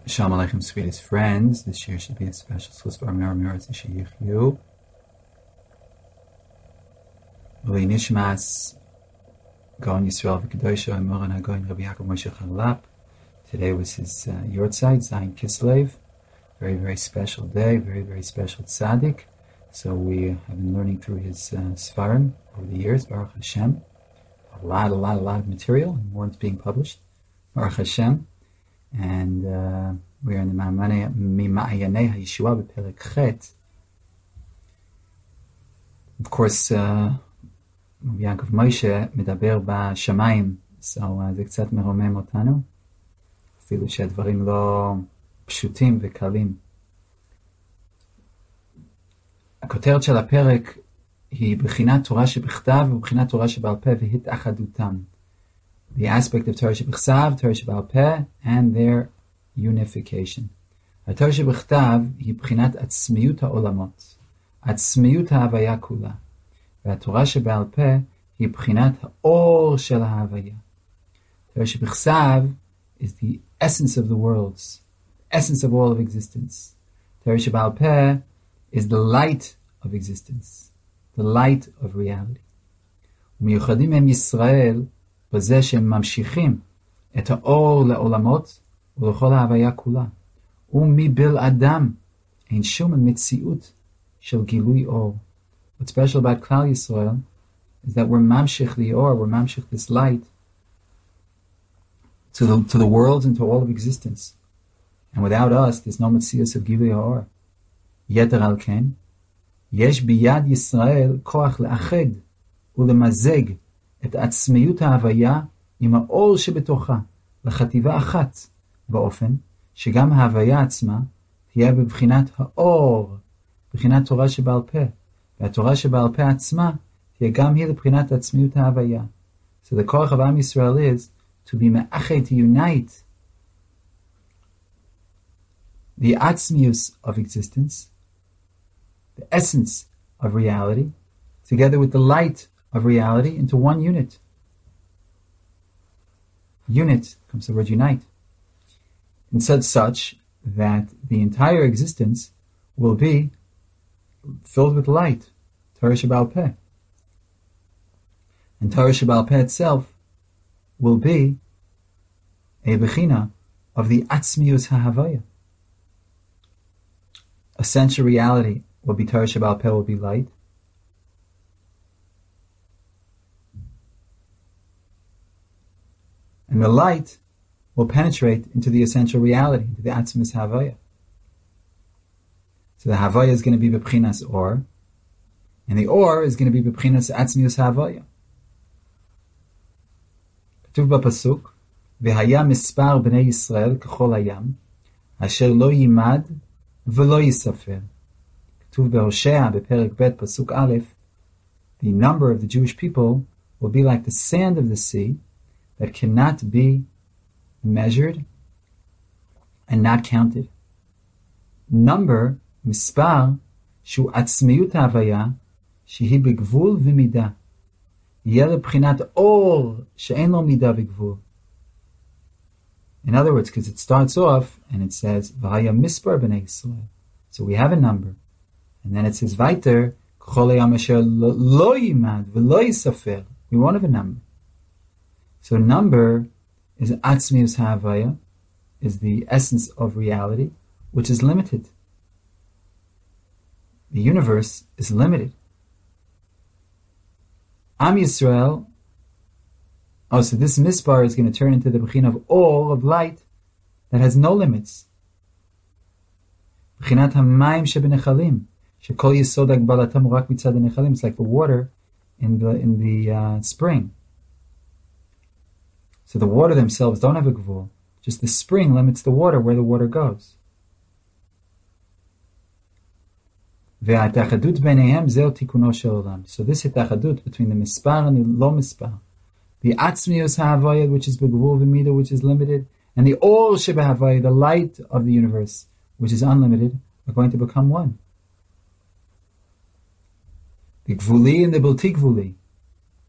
Shalom Aleichem, sweetest friends. This year should be a special Slusbar Mer Meretz Yishayichu. Uli Nishmas Gaon Yisrael V'Kedosha Moran HaGaon Rabbi Yaakov Moshe Charlap. Today was his Yortzeit, Zayin Kislev. Very, very special day, very, very special tzaddik. So we have been learning through his Sfarim over the years, Baruch Hashem. A lot of material, and more is being published. Baruch Hashem. And we are in the Mima'ayanei HaYeshua b'Perek Chet. Of course, Yaakov Moshe medaber בשמיים, so זה קצת מרומם אותנו, אפילו שהדברים לא פשוטים וקלים. הכותרת של הפרק היא בחינת תורה שבכתב ובחינת תורה שבעל פה והתאחדותם. The aspect of Torah שבכתב, Torah שבעל פה, and their unification. התורה שבכתב היא בחינת עצמיות העולמות, עצמיות ההוויה כולה. והתורה שבעל פה היא בחינת האור של ההוויה. התורה שבכתב is the essence of the worlds, essence of all of existence. התורה שבעל פה is the light of existence, the light of reality. ומיוחדים הם ישראל בזה שהם ממשיכים את האור לעולמות ולכל ההוויה כולה. ומבלעדם אין שום מציאות של גילוי אור. What's special about Klal Yisrael is that we're mamshich the or, we're mamshich this light to the world and to all of existence. And without us, there's no metzius of Gilui Ha'or. Yeter al ken, yesh biyad Yisrael koach le'ached ulemazeg את עצמיות ההוויה עם האור שבתוכה לחטיבה אחת, באופן שגם ההוויה עצמה תהיה בבחינת האור, בבחינת תורה שבעל פה, והתורה שבעל פה עצמה תהיה גם היא לבחינת עצמיות ההוויה. So the koach of Am Yisrael is to be me'ached, to unite the atzmius of existence, the essence of reality, together with the light of reality into one unit. Unit comes the word unite. And such that the entire existence will be filled with light, Torah Sheba'al Peh. And Torah Sheba'al Peh itself will be a bechina of the Atzmius HaHavaya. Essential reality will be Torah Sheba'al Peh, will be light. And the light will penetrate into the essential reality, into the Atzmis Havaya. So the Havaya is going to be B'chinas Or, and the Or is going to be B'chinas Atzmius Havaya. כתוב בפסוק, והיה מספר בני ישראל ככל הים, אשר לא יימד ולא יספר. כתוב בהושע בפרק ב' פסוק א', the number of the Jewish people will be like the sand of the sea, that cannot be measured and not counted. Number, מספר, שהוא עצמיות ההוויה, שהיא בגבול ומידה. יהיה לבחינת אור שאין לו מידה וגבול. In other words, because it starts off and it says, והיה מספר בני ישראל. So we have a number. And then it says, weiter, ככל הים אשר לא יימד ולא יספר. We won't have a number. So number is Atzmius Havaya, is the essence of reality, which is limited. The universe is limited. Am Yisrael, so this Mispar is going to turn into the Bechina of all of light that has no limits. Bechinat HaMayim Shebenechalim, Shekol Yisod Agbalatam Rak Mitzad HaNechalim. It's like the water in the spring. So the water themselves don't have a gvul. Just the spring limits the water where the water goes. So this hitachadut between the mispar and the lo mispar, the atzmius ha'havaya, which is begvul v'mida, which is limited, and the or shebehavaya, the light of the universe, which is unlimited, are going to become one. The gvuli and the bilti gvuli.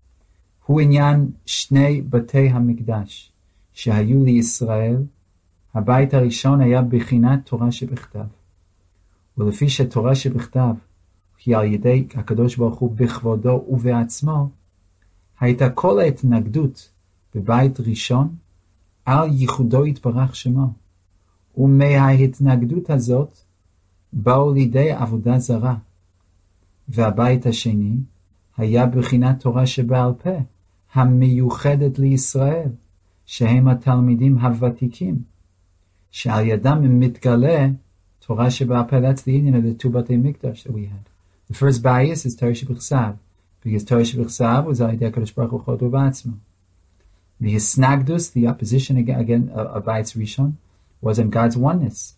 הוא עניין שני בתי המקדש שהיו לישראל הבית הראשון היה בחינת תורה שבכתב. ולפי שתורה שבכתב היא על ידי הקדוש ברוך הוא בכבודו ובעצמו, הייתה כל ההתנגדות בבית ראשון על ייחודו יתברך שמו. ומההתנגדות הזאת באו לידי עבודה זרה. והבית השני היה בחינת תורה שבעל פה, המיוחדת לישראל, שהם התלמידים הוותיקים, שעל ידם מתגלה Torah Sheba'al Peh. That's the union of the two Batei Mikdash that we had. The first bias is Torah Shebechsav, because Torah Shebechsav was al yedei HaKadosh Baruch Hu Chodo Ba'atzmo. The Hisnagdus, the opposition again of Bayis Rishon, was in God's oneness.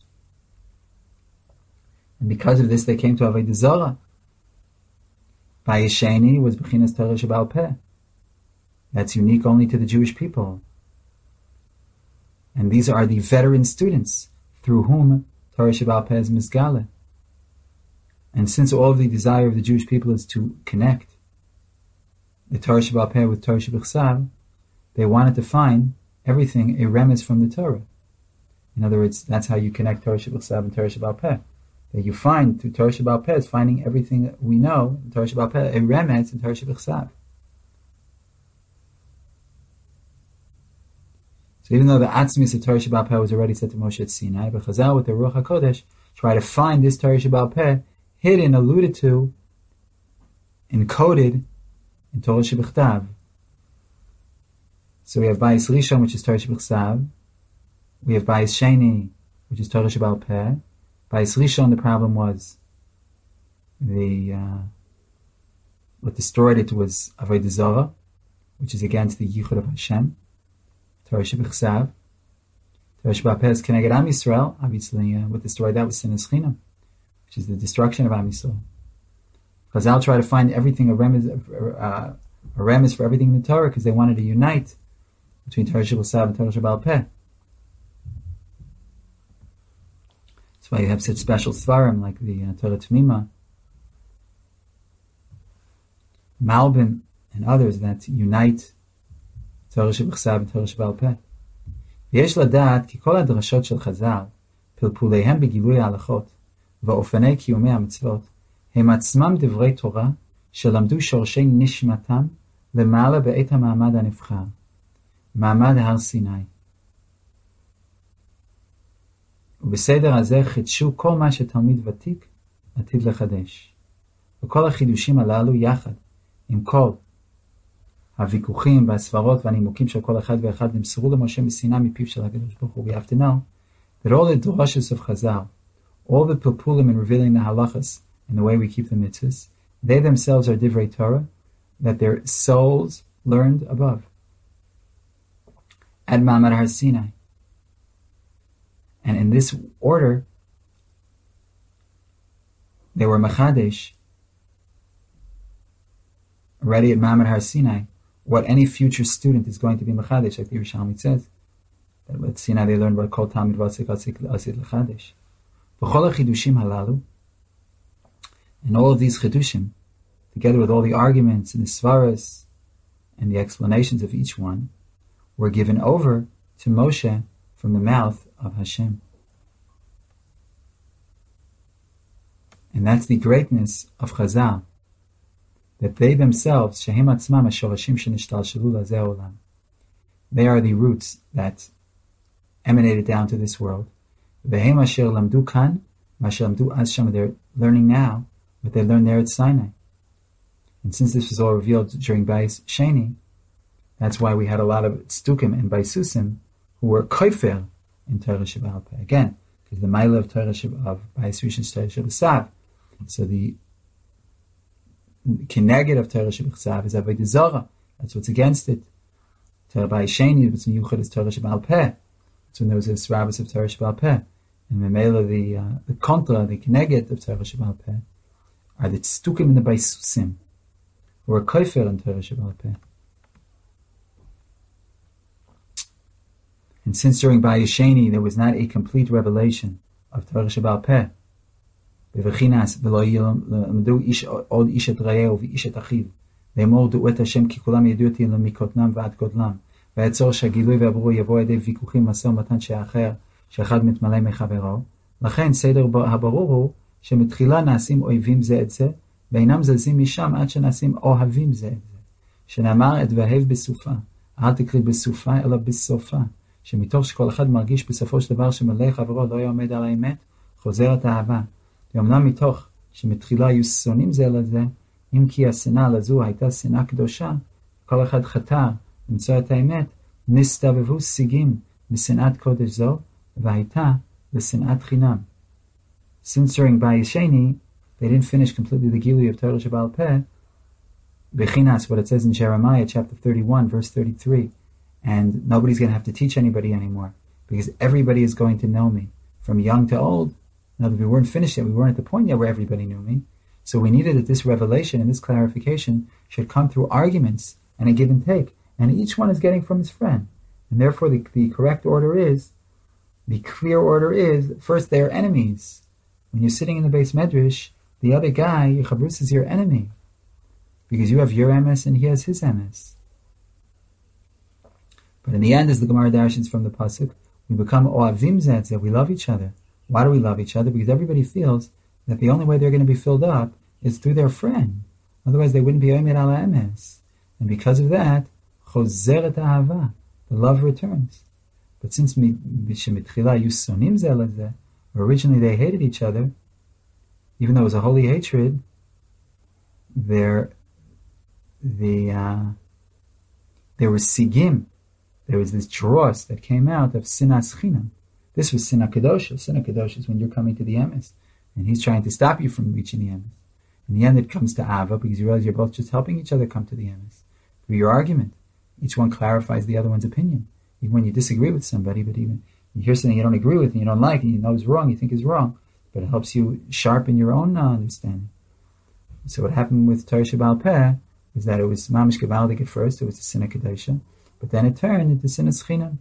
And because of this, they came to Avodah Zarah. Bayis Sheni was Bechinas Torah Sheba'al Peh. That's unique only to the Jewish people. And these are the veteran students through whom Torah Sheba'al Peh is Mizgale. And since all of the desire of the Jewish people is to connect the Torah Sheba'al Peh with Torah Shebechsav, they wanted to find everything a remez from the Torah. In other words, that's how you connect Torah Shebechsav and Torah Sheba'al Peh. That you find through Torah Sheba'al Peh is finding everything that we know in Torah Sheba'al Peh, a remez in Torah Shebechsav. So even though the Atzmius of Torah Sheba'al Peh was already said to Moshe at Sinai, but Chazal with the Ruach HaKodesh try to find this Torah Sheba'al Peh hidden, alluded to, encoded in Torah Shebechtav. So we have Bayis Rishon, which is Torah Shebechsav. We have Bayis Sheni, which is Torah Sheba'al Peh. Bayis Rishon, the problem was what destroyed it was Avodah Zarah, which is against the Yichud of Hashem. Torah Shebechsav. Torah Sheba'al Peh is Keneged Am Yisrael. Obviously, what destroyed that was Sinas Chinam, which is the destruction of Am Yisrael. Chazal try to find everything, a remez for everything in the Torah, because they wanted to unite between Torah Shebechsav and Torah Sheba'al Peh. That's why you have such special svarim like the Torah Tmima, Malbim, and others that unite Torah Shebechsav and Torah Sheba'al Peh. ויש לדעת כי כל הדרשות של חז"ל, פלפוליהם בגילוי ההלכות ואופני קיומי המצוות, הם עצמם דברי תורה שלמדו שורשי נשמתם למעלה בעת המעמד הנבחר, מעמד הר סיני. ובסדר הזה חידשו כל מה שתלמיד ותיק עתיד לחדש. וכל החידושים הללו יחד, עם כל הוויכוחים והסברות והנימוקים של כל אחד ואחד נמסרו למשה מסיני מפיו של הקדוש ברוך הוא. We have to know that all the drushes of Chazal, all the pilpulim in revealing the halachas and the way we keep the mitzvahs, they themselves are divrei Torah that their souls learned above at Ma'amad Har Sinai. And in this order, they were Machadesh already at Ma'amad Har Sinai what any future student is going to be Machadesh, like the Yerushalmi says. That at Sinai they learned about Kol Talmid Vasik Asid L'Chadesh. V'chol HaChidushim Halalu, and all of these Chidushim, together with all the arguments and the Svaras and the explanations of each one, were given over to Moshe from the mouth of Hashem. And that's the greatness of Chazal, that they themselves, Shehem Atzmam HaShorashim Shenishtalshelu Lazeh Olam, they are the roots that emanated down to this world. Vehem Asher Lamdu Kan, Masher Lamdu Az Sham, they're learning now what they learned there at Sinai. And since this was all revealed during Bayis Sheni, that's why we had a lot of Tzdukim and Baisusim who were Koifer in Torah Sheba'al Peh. Again, because the Maila of Torah of Bayis Rishon is Torah Shebechsav. So the Keneged of Torah Shebechsav is Avodah Zarah. That's what's against it. Torah Bayis Sheni, what's in Yuchad is Torah Sheba'al Peh. That's when there was a Srabbos of Torah Sheba'al Peh. And Memela, the Contra, the Keneged of Torah Sheba'al Peh, are the Tzdukim and the Baisusim, who are Koifer in Torah Sheba'al Peh. And since during Bayis Sheni there was not a complete revelation of Torah Sheba'al Peh, בבחינת ולא ילמדו עוד איש את רעהו ואיש את אחיו, לאמור דעו את השם כי כולם ידעו אותי מקוטנם ועד גודלם, ויצור שהגילוי והברור יבוא על ידי ויכוחים משא ומתן שאחר, שאחד מתמלא מחברו. לכן סדר הברור הוא שמתחילה נעשים אויבים זה את זה, ואינם זזים משם עד שנעשים אוהבים זה את זה. שנאמר את ואהב בסופה, אל תקריא בסופה אלא בסופה, שמתוך שכל אחד מרגיש בסופו של דבר שמלא חברו לא יעמד על האמת, חוזרת האהבה. ואומנם מתוך שמתחילה היו שונאים זה לזה, אם כי השנאה לזו הייתה שנאה קדושה, כל אחד חתר למצוא את האמת, נסתובבו שיגים משנאת קודש זו, והייתה לשנאת חינם. Since during Bayis Sheni, they didn't finish completely the Gilui of Torah Sheba'al Peh, Bechinas, what it says in Jeremiah chapter 31, verse 33, and nobody's going to have to teach anybody anymore, because everybody is going to know me, from young to old. Now that we weren't finished yet, we weren't at the point yet where everybody knew me, so we needed that this revelation and this clarification should come through arguments and a give and take, and each one is getting from his friend. And therefore the correct order is, the clear order is, first they are enemies. When you're sitting in the base medrash, the other guy, your chavrus, is your enemy. Because you have your emes and he has his emes. But in the end, as the Gemara darshans from the pasuk, we become oavim zeh, we love each other. Why do we love each other? Because everybody feels that the only way they're going to be filled up is through their friend. Otherwise they wouldn't be oimed ala emes. And because of that, chozeret ahava, the love returns. But since mishemitchila yusonim zeh lezeh, originally they hated each other, even though it was a holy hatred, there was sigim, there was this dross that came out of sinas chinam. This was sinah kedosha. Sinah kedosha is when you're coming to the emes, and he's trying to stop you from reaching the emes. In the end, it comes to ava, because you realize you're both just helping each other come to the emes through your argument. Each one clarifies the other one's opinion. Even when you disagree with somebody, but even you hear something you don't agree with and you don't like and you know is wrong, you think is wrong, but it helps you sharpen your own understanding. So what happened with Torah Sheba'al Peh is that it was mamish gevaldik at first, it was the sinah kedosha, but then it turned into sinas chinam.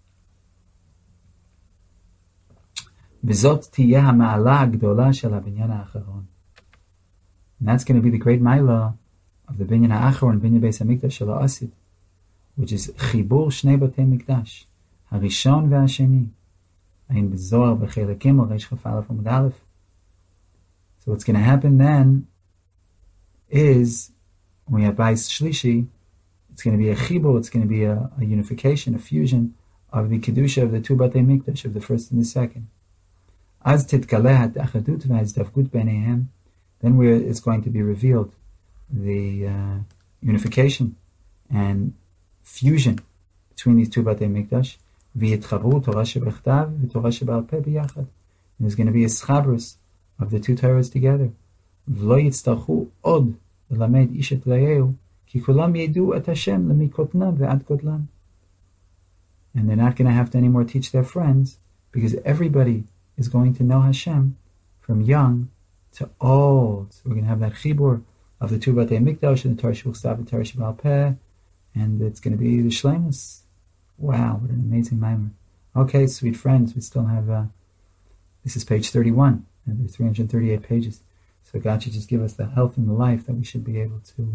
V'zot tiyeh ha'ma'ala ha'gdola shel ha'binyan ha'acharon. And that's going to be the great ma'ala of the binyan ha'acharon, binyan beis hamikdash shel ha'asid, which is chibur shnei batei mikdash, harishon ve'hasheni. Ayin b'zohar b'chei lekim al reish chaf alef amud alef. So what's going to happen then is, when we have Bayis Shlishi, it's going to be a chibur, it's going to be a unification, a fusion of the kedusha of the two batei mikdash, of the first and the second. Az titkaleh ha'achadut ve'hazdavgut b'neihem, then it's going to be revealed the unification and fusion between these two batei mikdash. V'yitchavru Torah shebechtav v'Torah sheba'al peh b'yachad. And there's going to be a schabrus of the two Torahs together. V'lo yitztarchu od l'lamed ish et rayehu ki kulam yedu et Hashem lemikotnam ve'ad kotlam. And they're not going to have to anymore teach their friends, because everybody is going to know Hashem from young to old. So we're going to have that chibur of the two batei mikdash and the Torah shebechtav and Torah sheba'al peh, and it's going to be the shleimus. Wow, what an amazing mimer. Okay, sweet friends, we still have, this is page 31, and there's 338 pages. So God should just give us the health and the life that we should be able to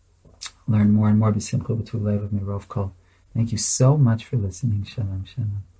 learn more and more. B'simcha b'tuv lev of mirov kol. Thank you so much for listening. Shalom, shalom.